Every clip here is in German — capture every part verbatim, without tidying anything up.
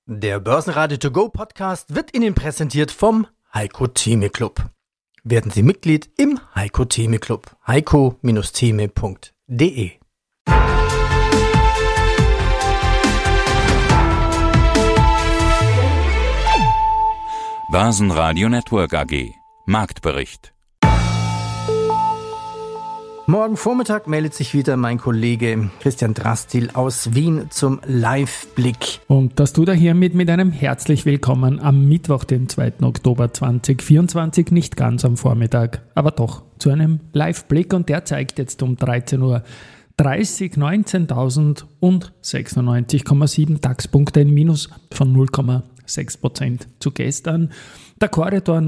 Der Börsenradio To Go Podcast wird Ihnen präsentiert vom Heiko Theme Club. Werden Sie Mitglied im Heiko Theme Club. heiko Theme punkt de. Börsenradio Network A G. Marktbericht. Morgen Vormittag meldet sich wieder mein Kollege Christian Drastil aus Wien zum Live-Blick. Und das tut er hiermit mit einem herzlich willkommen am Mittwoch, den zweiten Oktober zweitausendvierundzwanzig, nicht ganz am Vormittag, aber doch zu einem Live-Blick, und der zeigt jetzt um dreizehn Uhr dreißig neunzehntausendsechsundneunzig Komma sieben DAX-Punkte, ein Minus von null Komma sechs Prozent zu gestern. Der Korridor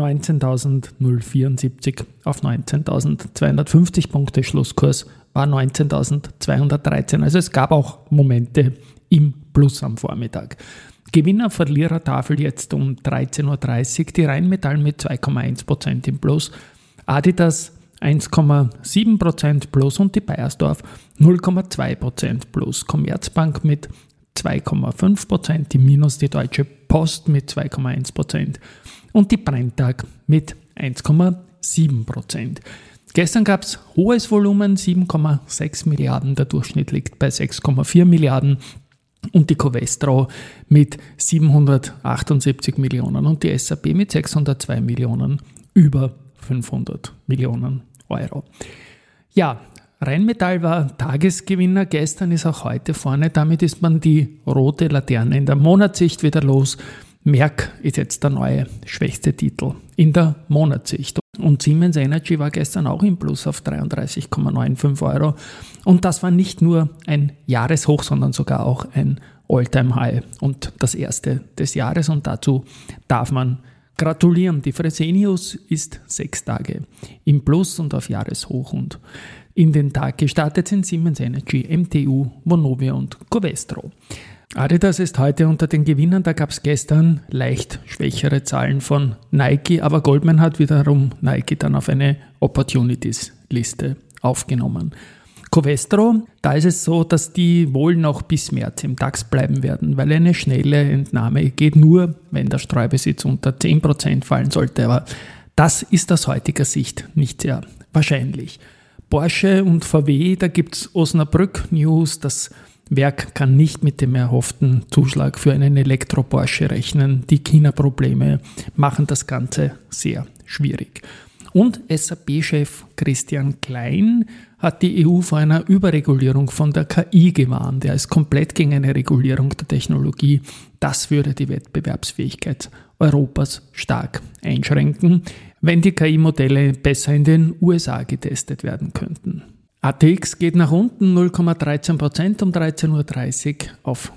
neunzehntausendvierundsiebzig auf neunzehntausendzweihundertfünfzig Punkte, Schlusskurs war neunzehntausendzweihundertdreizehn. Also es gab auch Momente im Plus am Vormittag. Gewinner-Verlierer-Tafel jetzt um dreizehn Uhr dreißig, die Rheinmetall mit zwei Komma eins Prozent im Plus, Adidas eins Komma sieben Prozent Plus und die Bayersdorf null Komma zwei Prozent Plus. Commerzbank mit zwei Komma fünf Prozent im Minus, die Deutsche Post mit zwei Komma eins Prozent und die Brenntag mit eins Komma sieben Prozent. Gestern gab es hohes Volumen, sieben Komma sechs Milliarden, der Durchschnitt liegt bei sechs Komma vier Milliarden und die Covestro mit siebenhundertachtundsiebzig Millionen und die S A P mit sechshundertzwei Millionen, über fünfhundert Millionen Euro. Ja, Rheinmetall war Tagesgewinner, gestern ist auch heute vorne, damit ist man die rote Laterne in der Monatssicht wieder los. Merck ist jetzt der neue schwächste Titel in der Monatssicht. Und Siemens Energy war gestern auch im Plus auf dreiunddreißig Komma fünfundneunzig Euro. Und das war nicht nur ein Jahreshoch, sondern sogar auch ein All-Time-High und das erste des Jahres. Und dazu darf man gratulieren. Die Fresenius ist sechs Tage im Plus und auf Jahreshoch, und in den Tag gestartet sind Siemens Energy, M T U, Vonovia und Covestro. Adidas ist heute unter den Gewinnern, da gab es gestern leicht schwächere Zahlen von Nike, aber Goldman hat wiederum Nike dann auf eine Opportunities-Liste aufgenommen. Covestro, da ist es so, dass die wohl noch bis März im DAX bleiben werden, weil eine schnelle Entnahme geht nur, wenn der Streubesitz unter zehn Prozent fallen sollte, aber das ist aus heutiger Sicht nicht sehr wahrscheinlich. Porsche und V W, da gibt es Osnabrück-News, das Werk kann nicht mit dem erhofften Zuschlag für einen Elektro-Porsche rechnen. Die China-Probleme machen das Ganze sehr schwierig. Und S A P-Chef Christian Klein hat die E U vor einer Überregulierung von der K I gewarnt. Er ist komplett gegen eine Regulierung der Technologie. Das würde die Wettbewerbsfähigkeit Europas stark einschränken, wenn die K I-Modelle besser in den U S A getestet werden könnten. A T X geht nach unten null Komma dreizehn Prozent um dreizehn Uhr dreißig auf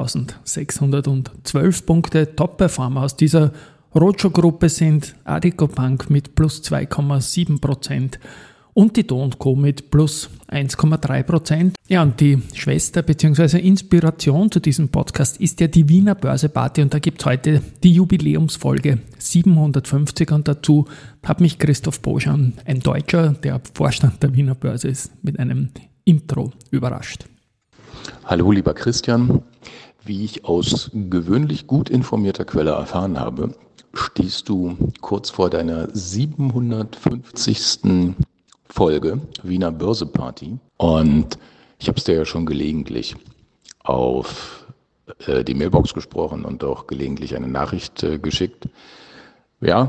dreitausendsechshundertzwölf Punkte. Top-Performer aus dieser Roadshow-Gruppe sind Addiko Bank mit plus zwei Komma sieben Prozent und die Do und Co mit plus eins Komma drei Prozent. Ja, und die Schwester bzw. Inspiration zu diesem Podcast ist ja die Wiener Börse-Party, und da gibt es heute die Jubiläumsfolge siebenhundertfünfzig, und dazu hat mich Christoph Boschan, ein Deutscher, der Vorstand der Wiener Börse ist, mit einem Intro überrascht. Hallo lieber Christian, wie ich aus gewöhnlich gut informierter Quelle erfahren habe, stehst du kurz vor deiner siebenhundertfünfzigsten Folge Wiener Börse Party, und ich habe es dir ja schon gelegentlich auf äh, die Mailbox gesprochen und auch gelegentlich eine Nachricht äh, geschickt. Ja,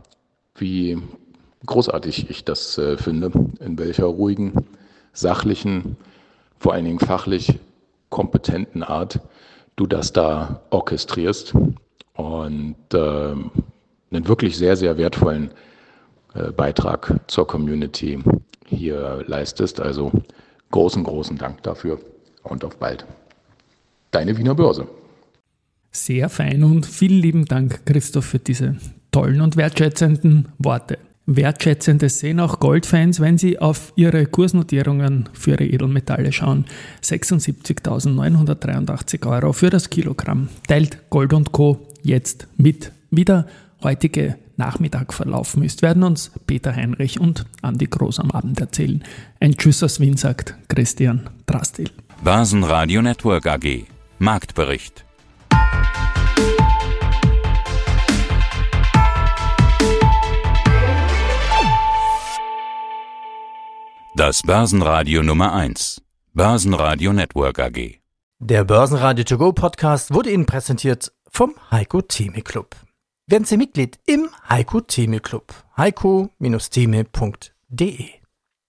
wie großartig ich das äh, finde, in welcher ruhigen, sachlichen, vor allen Dingen fachlich kompetenten Art du das da orchestrierst und äh, einen wirklich sehr, sehr wertvollen äh, Beitrag zur Community hier leistest. Also großen, großen Dank dafür und auf bald. Deine Wiener Börse. Sehr fein und vielen lieben Dank, Christoph, für diese tollen und wertschätzenden Worte. Wertschätzendes sehen auch Goldfans, wenn sie auf ihre Kursnotierungen für ihre Edelmetalle schauen. sechsundsiebzigtausendneunhundertdreiundachtzig Euro für das Kilogramm. Teilt Gold und Co. jetzt mit. Wie der heutige Nachmittag verlaufen ist, werden uns Peter Heinrich und Andi Groß am Abend erzählen. Ein Tschüss aus Wien, sagt Christian Drastil. Börsenradio Network A G. Marktbericht. Das Börsenradio Nummer eins. Börsenradio Network A G. Der Börsenradio To Go Podcast wurde Ihnen präsentiert vom Heiko Thieme Club. Werden Sie Mitglied im Heiko Thieme Club. heiko Bindestrich thieme punkt de